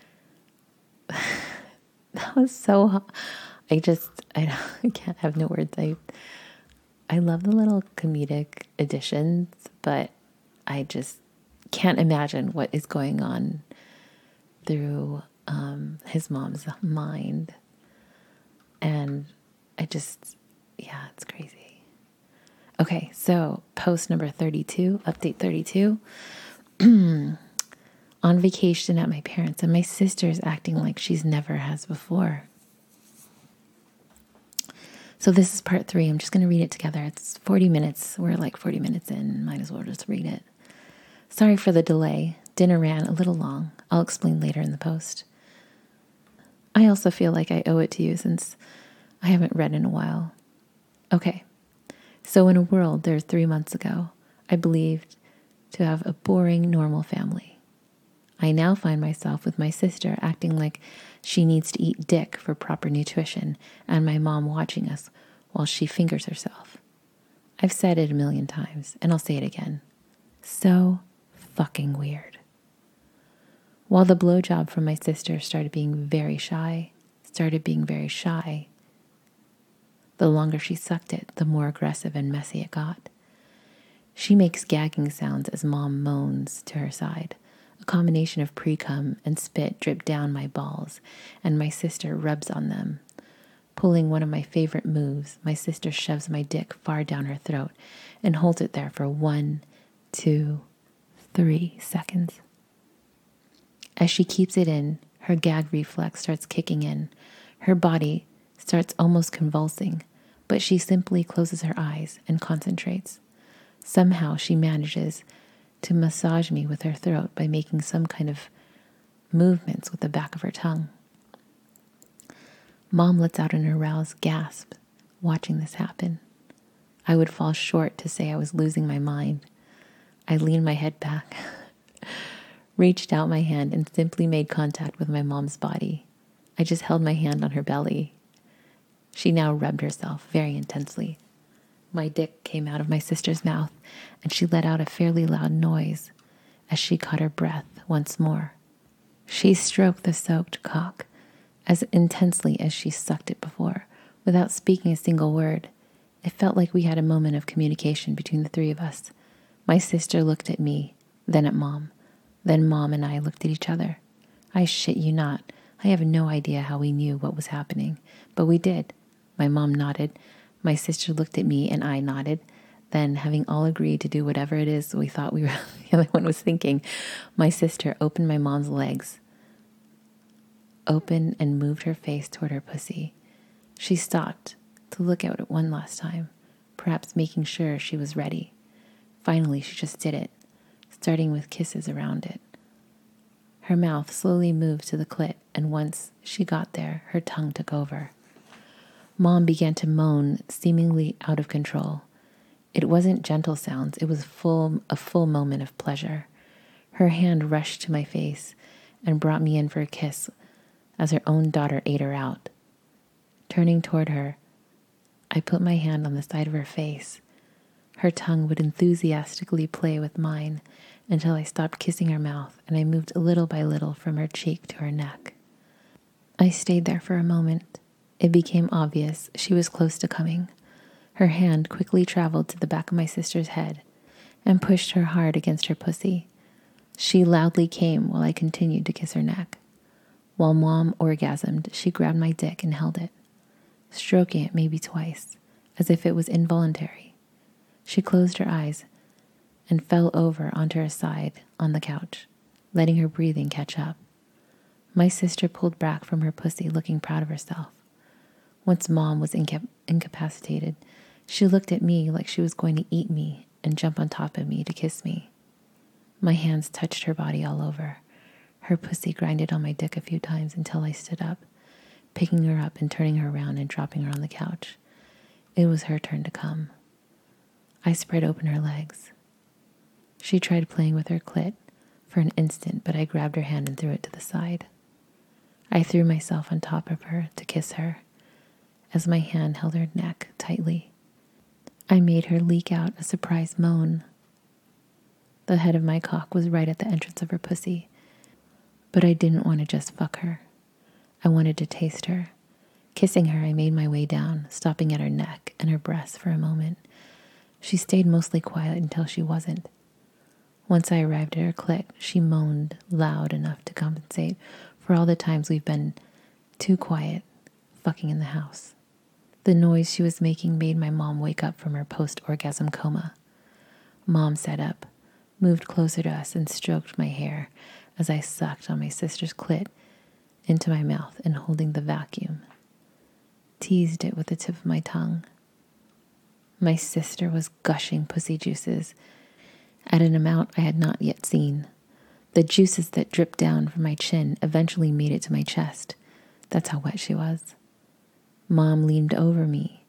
that was so, I can't have no words. I love the little comedic additions, but I just can't imagine what is going on through his mom's mind. And it's crazy. Okay, so post number 32, update 32. On vacation at my parents', and my sister is acting like she's never has before. So this is part 3. I'm just going to read it together. It's 40 minutes. We're like 40 minutes in. Might as well just read it. Sorry for the delay. Dinner ran a little long. I'll explain later in the post. I also feel like I owe it to you since I haven't read in a while. Okay. So in a world there 3 months ago, I believed to have a boring, normal family. I now find myself with my sister acting like she needs to eat dick for proper nutrition, and my mom watching us while she fingers herself. I've said it a million times, and I'll say it again. So fucking weird. While the blowjob from my sister started being very shy, the longer she sucked it, the more aggressive and messy it got. She makes gagging sounds as Mom moans to her side. A combination of pre-cum and spit drip down my balls, and my sister rubs on them. Pulling one of my favorite moves, my sister shoves my dick far down her throat and holds it there for 1, 2, 3 seconds. As she keeps it in, her gag reflex starts kicking in. Her body starts almost convulsing, but she simply closes her eyes and concentrates. Somehow she manages to massage me with her throat by making some kind of movements with the back of her tongue. Mom lets out an aroused gasp watching this happen. I would fall short to say I was losing my mind. I leaned my head back, reached out my hand, and simply made contact with my mom's body. I just held my hand on her belly. She now rubbed herself very intensely. My dick came out of my sister's mouth, and she let out a fairly loud noise as she caught her breath once more. She stroked the soaked cock as intensely as she sucked it before, without speaking a single word. It felt like we had a moment of communication between the 3 of us. My sister looked at me, then at Mom. Then Mom and I looked at each other. I shit you not. I have no idea how we knew what was happening, but we did. My mom nodded. My sister looked at me and I nodded. Then, having all agreed to do whatever it is we thought the other one was thinking, my sister opened my mom's legs open and moved her face toward her pussy. She stopped to look at it one last time, perhaps making sure she was ready. Finally, she just did it, starting with kisses around it. Her mouth slowly moved to the clit, and once she got there, her tongue took over. Mom began to moan, seemingly out of control. It wasn't gentle sounds, it was a full moment of pleasure. Her hand rushed to my face and brought me in for a kiss as her own daughter ate her out. Turning toward her, I put my hand on the side of her face. Her tongue would enthusiastically play with mine until I stopped kissing her mouth and I moved little by little from her cheek to her neck. I stayed there for a moment. It became obvious she was close to coming. Her hand quickly traveled to the back of my sister's head, and pushed her hard against her pussy. She loudly came while I continued to kiss her neck. While Mom orgasmed, she grabbed my dick and held it, stroking it maybe twice, as if it was involuntary. She closed her eyes and fell over onto her side on the couch, letting her breathing catch up. My sister pulled back from her pussy, looking proud of herself. Once Mom was incapacitated, she looked at me like she was going to eat me and jump on top of me to kiss me. My hands touched her body all over. Her pussy grinded on my dick a few times until I stood up, picking her up and turning her around and dropping her on the couch. It was her turn to come. I spread open her legs. She tried playing with her clit for an instant, but I grabbed her hand and threw it to the side. I threw myself on top of her to kiss her as my hand held her neck tightly. I made her leak out a surprised moan. The head of my cock was right at the entrance of her pussy, but I didn't want to just fuck her. I wanted to taste her. Kissing her, I made my way down, stopping at her neck and her breasts for a moment. She stayed mostly quiet until she wasn't. Once I arrived at her clit, she moaned loud enough to compensate for all the times we've been too quiet, fucking in the house. The noise she was making made my mom wake up from her post-orgasm coma. Mom sat up, moved closer to us, and stroked my hair as I sucked on my sister's clit into my mouth and holding the vacuum. Teased it with the tip of my tongue. My sister was gushing pussy juices at an amount I had not yet seen. The juices that dripped down from my chin eventually made it to my chest. That's how wet she was. Mom leaned over me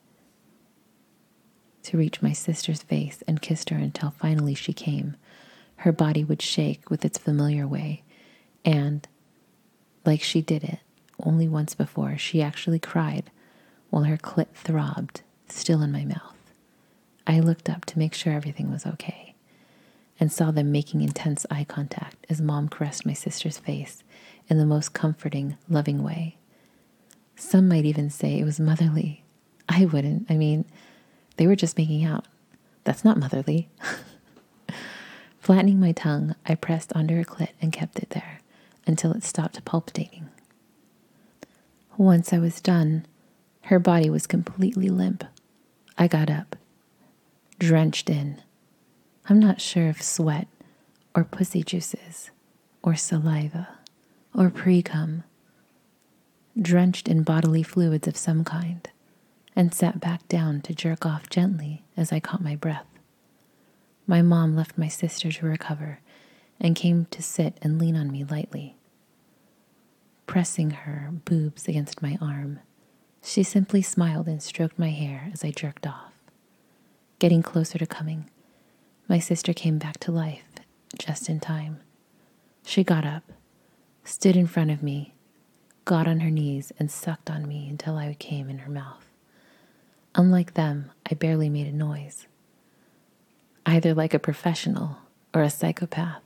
to reach my sister's face and kissed her until finally she came. Her body would shake with its familiar way, and, like she did it only once before, she actually cried while her clit throbbed, still in my mouth. I looked up to make sure everything was okay, and saw them making intense eye contact as Mom caressed my sister's face in the most comforting, loving way. Some might even say it was motherly. I wouldn't. I mean, they were just making out. That's not motherly. Flattening my tongue, I pressed onto her clit and kept it there until it stopped palpitating. Once I was done, her body was completely limp. I got up, drenched in. I'm not sure if sweat or pussy juices or saliva or pre-cum, drenched in bodily fluids of some kind, and sat back down to jerk off gently as I caught my breath. My mom left my sister to recover and came to sit and lean on me lightly. Pressing her boobs against my arm, she simply smiled and stroked my hair as I jerked off. Getting closer to coming, my sister came back to life just in time. She got up, stood in front of me, got on her knees, and sucked on me until I came in her mouth. Unlike them, I barely made a noise, either like a professional or a psychopath.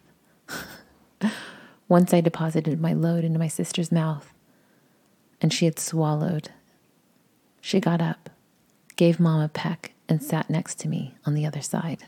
Once I deposited my load into my sister's mouth, and she had swallowed. She got up, gave Mom a peck, and sat next to me on the other side.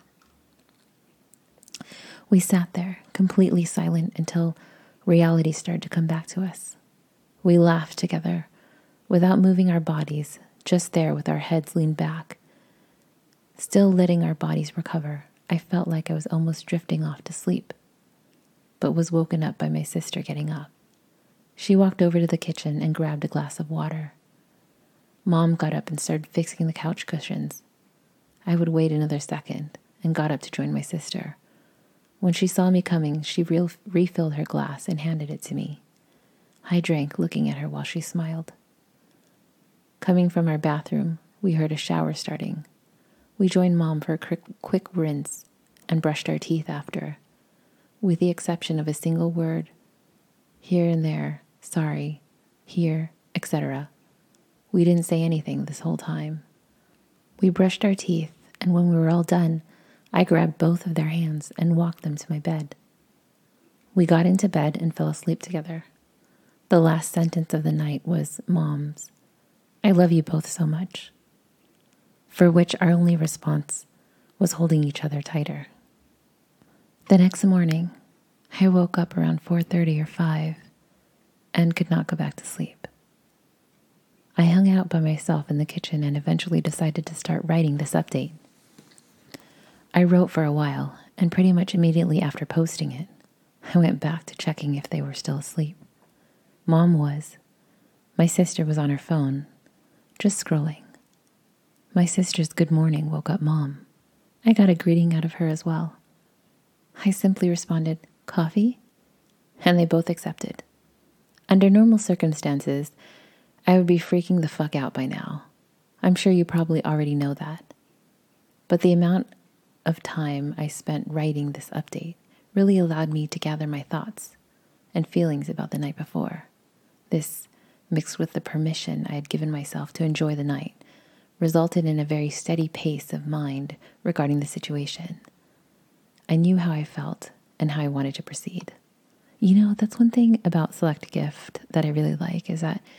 We sat there, completely silent, until reality started to come back to us. We laughed together, without moving our bodies, just there with our heads leaned back. Still letting our bodies recover, I felt like I was almost drifting off to sleep, but was woken up by my sister getting up. She walked over to the kitchen and grabbed a glass of water. Mom got up and started fixing the couch cushions. I would wait another second and got up to join my sister. When she saw me coming, she refilled her glass and handed it to me. I drank, looking at her while she smiled. Coming from our bathroom, we heard a shower starting. We joined Mom for a quick rinse and brushed our teeth after, with the exception of a single word, here and there, sorry, here, etc. We didn't say anything this whole time. We brushed our teeth, and when we were all done, I grabbed both of their hands and walked them to my bed. We got into bed and fell asleep together. The last sentence of the night was Mom's, "I love you both so much," for which our only response was holding each other tighter. The next morning, I woke up around 4:30 or 5 and could not go back to sleep. I hung out by myself in the kitchen and eventually decided to start writing this update. I wrote for a while, and pretty much immediately after posting it, I went back to checking if they were still asleep. Mom was. My sister was on her phone, just scrolling. My sister's good morning woke up Mom. I got a greeting out of her as well. I simply responded, "Coffee?" And they both accepted. Under normal circumstances, I would be freaking the fuck out by now. I'm sure you probably already know that. But the amount of time I spent writing this update really allowed me to gather my thoughts and feelings about the night before. This, mixed with the permission I had given myself to enjoy the night, resulted in a very steady pace of mind regarding the situation. I knew how I felt and how I wanted to proceed. You know, that's one thing about Select Gift that I really like, is that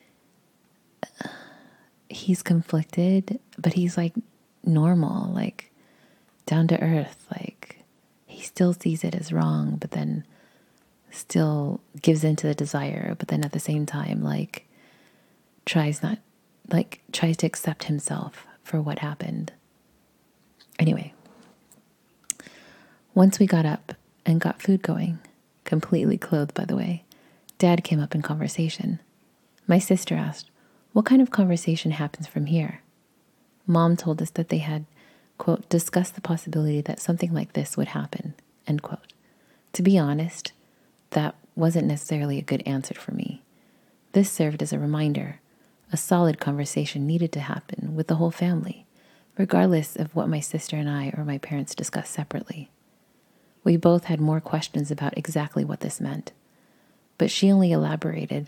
he's conflicted, but he's like normal, like down to earth. Like he still sees it as wrong, but then still gives into the desire, but then at the same time, like tries to accept himself for what happened. Anyway, once we got up and got food going, completely clothed by the way, Dad came up in conversation. My sister asked, "What kind of conversation happens from here?" Mom told us that they had, quote, discussed the possibility that something like this would happen, end quote. To be honest, that wasn't necessarily a good answer for me. This served as a reminder. A solid conversation needed to happen with the whole family, regardless of what my sister and I or my parents discussed separately. We both had more questions about exactly what this meant, but she only elaborated.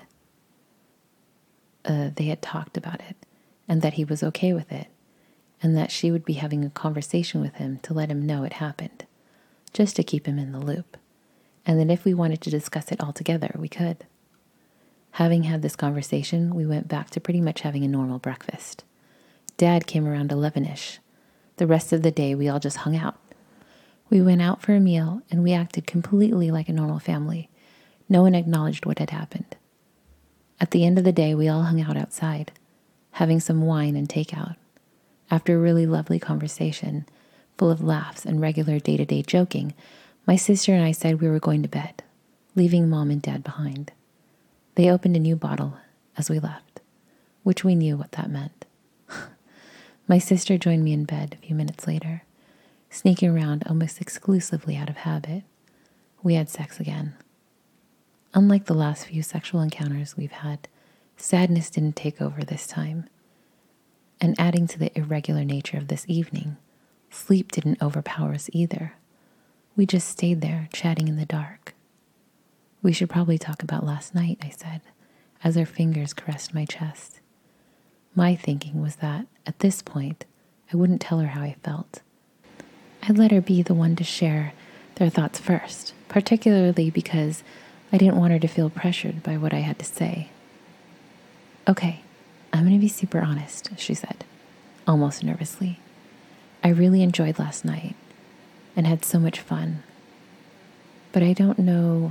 They had talked about it, and that he was okay with it, and that she would be having a conversation with him to let him know it happened, just to keep him in the loop, and that if we wanted to discuss it all together, we could. Having had this conversation, we went back to pretty much having a normal breakfast. Dad came around 11-ish. The rest of the day, we all just hung out. We went out for a meal, and we acted completely like a normal family. No one acknowledged what had happened. At the end of the day, we all hung out outside, having some wine and takeout. After a really lovely conversation, full of laughs and regular day-to-day joking, my sister and I said we were going to bed, leaving Mom and Dad behind. They opened a new bottle as we left, which we knew what that meant. My sister joined me in bed a few minutes later, sneaking around almost exclusively out of habit. We had sex again. Unlike the last few sexual encounters we've had, sadness didn't take over this time. And adding to the irregular nature of this evening, sleep didn't overpower us either. We just stayed there chatting in the dark. "We should probably talk about last night," I said, as her fingers caressed my chest. My thinking was that, at this point, I wouldn't tell her how I felt. I'd let her be the one to share their thoughts first, particularly because I didn't want her to feel pressured by what I had to say. "Okay, I'm going to be super honest," she said, almost nervously. "I really enjoyed last night and had so much fun, but I don't know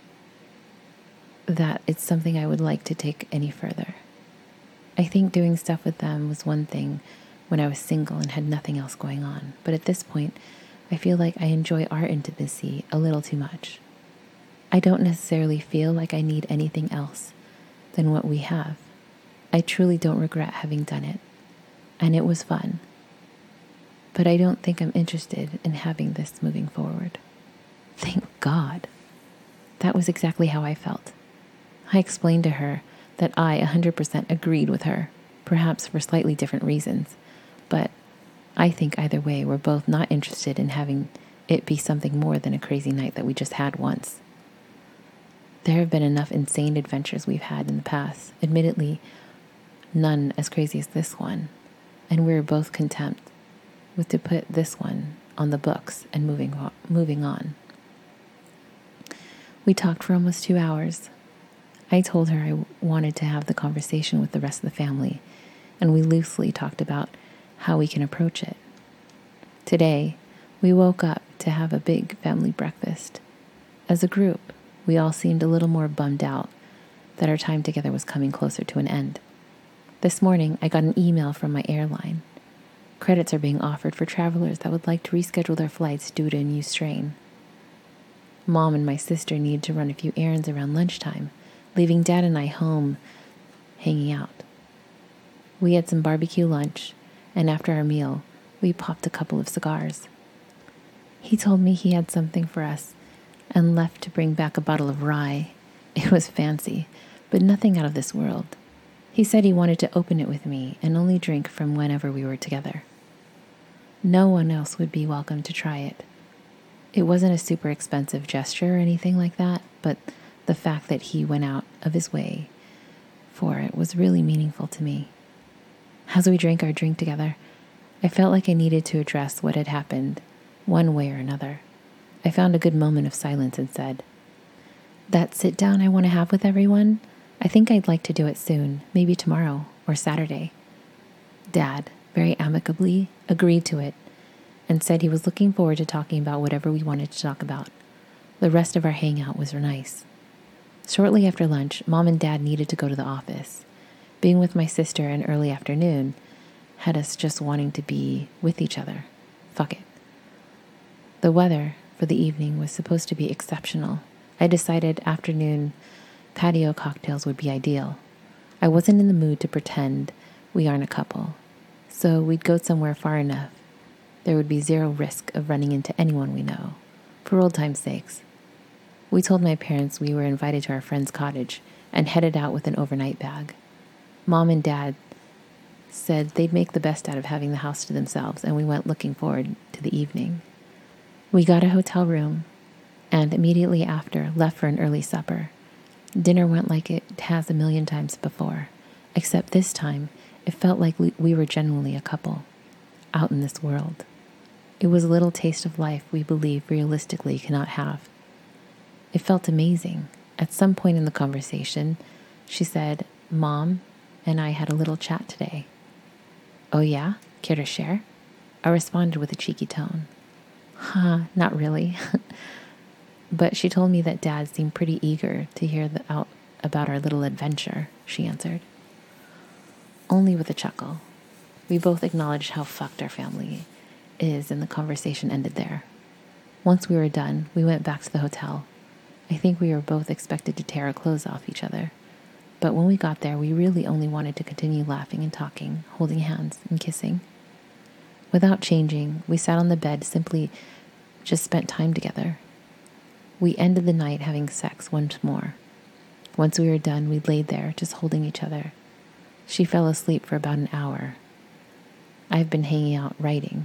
that it's something I would like to take any further. I think doing stuff with them was one thing when I was single and had nothing else going on, but at this point, I feel like I enjoy our intimacy a little too much. I don't necessarily feel like I need anything else than what we have. I truly don't regret having done it, and it was fun. But I don't think I'm interested in having this moving forward." Thank God. That was exactly how I felt. I explained to her that I 100% agreed with her, perhaps for slightly different reasons, but I think either way we're both not interested in having it be something more than a crazy night that we just had once. There have been enough insane adventures we've had in the past, admittedly none as crazy as this one, and we were both content with to put this one on the books and moving on. We talked for almost 2 hours. I told her I wanted to have the conversation with the rest of the family, and we loosely talked about how we can approach it. Today, we woke up to have a big family breakfast. As a group, we all seemed a little more bummed out that our time together was coming closer to an end. This morning, I got an email from my airline. Credits are being offered for travelers that would like to reschedule their flights due to a new strain. Mom and my sister need to run a few errands around lunchtime, leaving Dad and I home hanging out. We had some barbecue lunch, and after our meal, we popped a couple of cigars. He told me he had something for us and left to bring back a bottle of rye. It was fancy, but nothing out of this world. He said he wanted to open it with me and only drink from whenever we were together. No one else would be welcome to try it. It wasn't a super expensive gesture or anything like that, but the fact that he went out of his way for it was really meaningful to me. As we drank our drink together, I felt like I needed to address what had happened, one way or another. I found a good moment of silence and said, "That sit down I want to have with everyone, I think I'd like to do it soon, maybe tomorrow or Saturday." Dad, very amicably, agreed to it and said he was looking forward to talking about whatever we wanted to talk about. The rest of our hangout was nice. Shortly after lunch, Mom and Dad needed to go to the office. Being with my sister in early afternoon had us just wanting to be with each other. Fuck it. The weather for the evening was supposed to be exceptional. I decided afternoon patio cocktails would be ideal. I wasn't in the mood to pretend we aren't a couple, so we'd go somewhere far enough there would be zero risk of running into anyone we know, for old time's sakes. We told my parents we were invited to our friend's cottage and headed out with an overnight bag. Mom and Dad said they'd make the best out of having the house to themselves, and we went looking forward to the evening. We got a hotel room and immediately after left for an early supper. Dinner went like it has a million times before, except this time it felt like we were genuinely a couple, out in this world. It was a little taste of life we believe realistically cannot have. It felt amazing. At some point in the conversation, she said, "Mom and I had a little chat today." "Oh yeah? Care to share?" I responded with a cheeky tone. Not really." "But she told me that Dad seemed pretty eager to hear about our little adventure," she answered. Only with a chuckle. We both acknowledged how fucked our family is, and the conversation ended there. Once we were done, we went back to the hotel. I think we were both expected to tear our clothes off each other. But when we got there, we really only wanted to continue laughing and talking, holding hands and kissing. Without changing, we sat on the bed, simply just spent time together. We ended the night having sex once more. Once we were done, we laid there, just holding each other. She fell asleep for about an hour. I've been hanging out writing.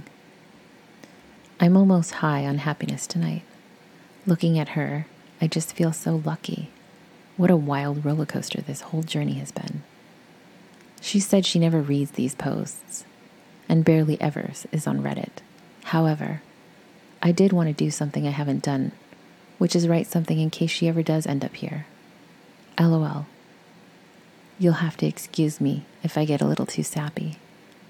I'm almost high on happiness tonight. Looking at her, I just feel so lucky. What a wild roller coaster this whole journey has been. She said she never reads these posts and barely ever is on Reddit. However, I did want to do something I haven't done, which is write something in case she ever does end up here. LOL. You'll have to excuse me if I get a little too sappy.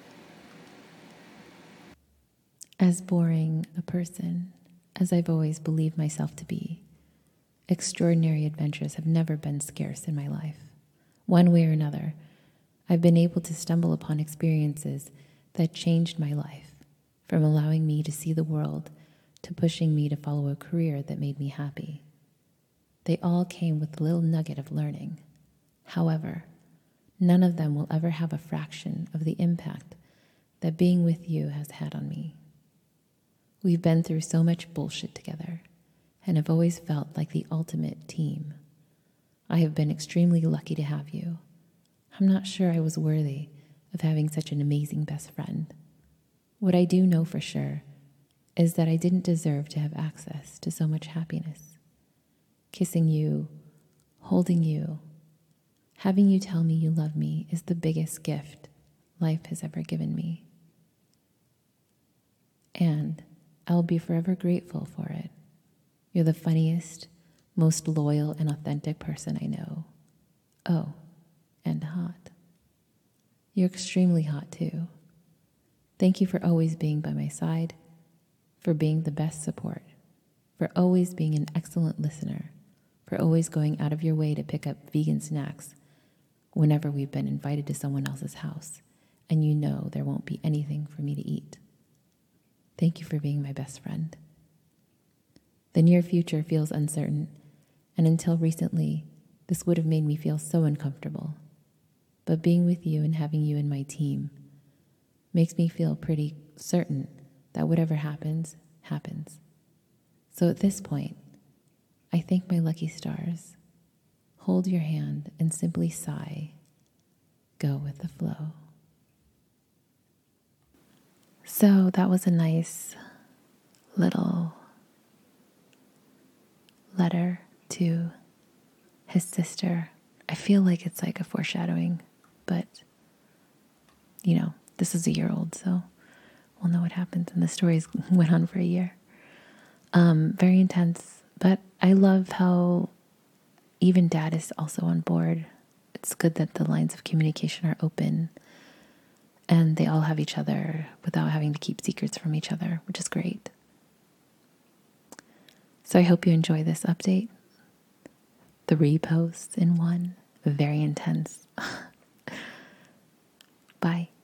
As boring a person as I've always believed myself to be, extraordinary adventures have never been scarce in my life. One way or another, I've been able to stumble upon experiences that changed my life, from allowing me to see the world to pushing me to follow a career that made me happy. They all came with a little nugget of learning. However, none of them will ever have a fraction of the impact that being with you has had on me. We've been through so much bullshit together, and have always felt like the ultimate team. I have been extremely lucky to have you. I'm not sure I was worthy of having such an amazing best friend. What I do know for sure is that I didn't deserve to have access to so much happiness. Kissing you, holding you, having you tell me you love me is the biggest gift life has ever given me. And I'll be forever grateful for it. You're the funniest, most loyal and authentic person I know. Oh, and hot. You're extremely hot too. Thank you for always being by my side, for being the best support, for always being an excellent listener, for always going out of your way to pick up vegan snacks whenever we've been invited to someone else's house and you know there won't be anything for me to eat. Thank you for being my best friend. The near future feels uncertain, and until recently, this would have made me feel so uncomfortable. But being with you and having you in my team makes me feel pretty certain that whatever happens, happens. So at this point, I thank my lucky stars, hold your hand, and simply sigh, go with the flow. So that was a nice little letter to his sister. I feel like it's like a foreshadowing, but this is a year old, so we'll know what happens. And the stories went on for a year. Very intense, but I love how even Dad is also on board. It's good that the lines of communication are open and they all have each other without having to keep secrets from each other, which is great. So I hope you enjoy this update. 3 posts in one, very intense. Bye.